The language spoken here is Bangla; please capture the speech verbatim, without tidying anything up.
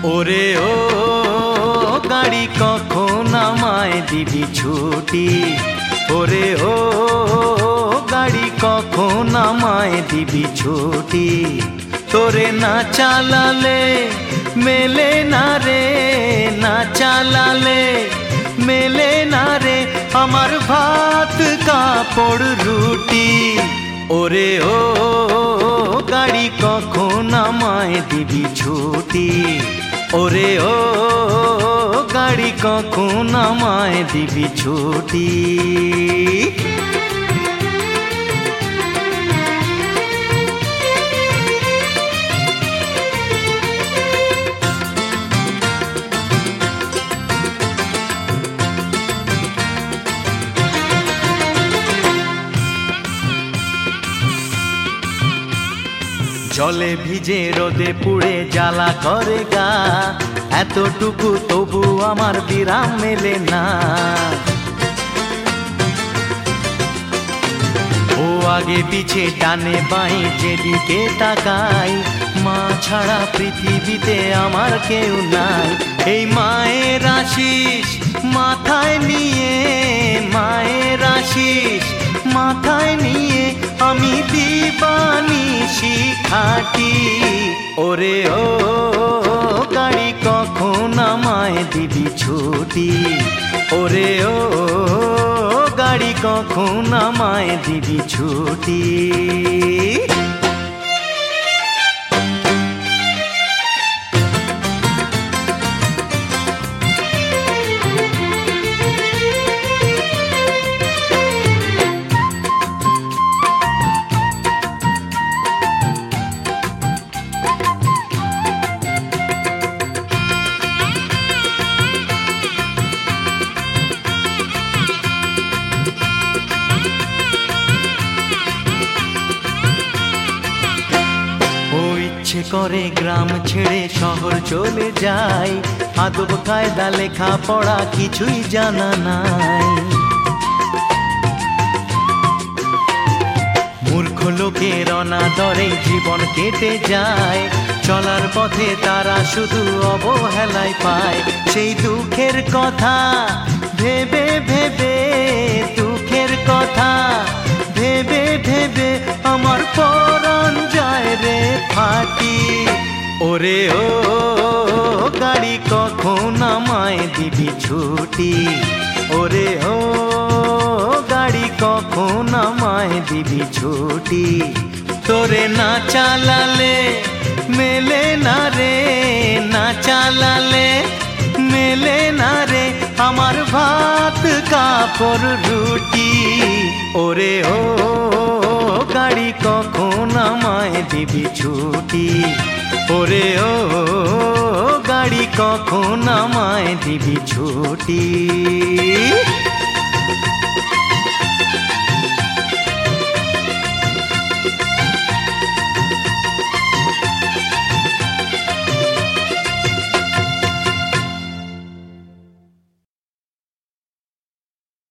ওরে ও গাড়ি কখন আমায় দিবি ছুটি, ওরে ও গাড়ি কখন আমায় দিবি ছুটি। তোরে না চালালে মেলে না রে, না চালালে মেলে না রে আমার ভাত কাপড় রুটি। ওরে ও গাড়ি কখন আমায় দিবি ছুটি, ওরে ও গাড়ি কখন আমায় দিবি ছুটি। জলে ভিজে রোদে পুড়ে জ্বালা করে গা, এতটুকু তবু আমার বিরাম মেলে না। ও আগে পিছে টানে বাই যেদিকে তাকাই, মা ছাড়া পৃথিবীতে আমার কেউ নাই। এই মায়ের আশিস মাথায় নিয়ে, মায়ের আশিস মাথায় নিয়ে আমি দিবানিশি খাটি। ওরে ও গাড়ি কখন আমায় দিবি ছুটি, ওরে ও গাড়ি কখন আমায় দিবি ছুটি। ইচ্ছে করে গ্রাম ছেড়ে শহর চলে যাই, আদব কায়দা লেখা পড়া কিছুই জানা নাই। মূর্খ লোকের অনাদরে জীবন কেটে যায়, চলার পথে তারা শুধু অবহেলায় পায়। সেই দুঃখের কথা ভেবে ভেবে, দুঃখের কথা ভেবে ভেবে আমার পরাণ যায় রে ফাটি। ওরে ও গাড়ি কখন আমায় দিবি ছুটি, ওরে ও গাড়ি কখন আমায় দিবি ছুটি। তোরে না চালালে মেলে না রে, না চালালে মেলে না রে আমার ভাত কাপড় রুটি। ওরে ও গাড়ি কখন আমায় দিবি ছুটি, ওরে ও গাড়ি কখন আমায় দিবি ছুটি।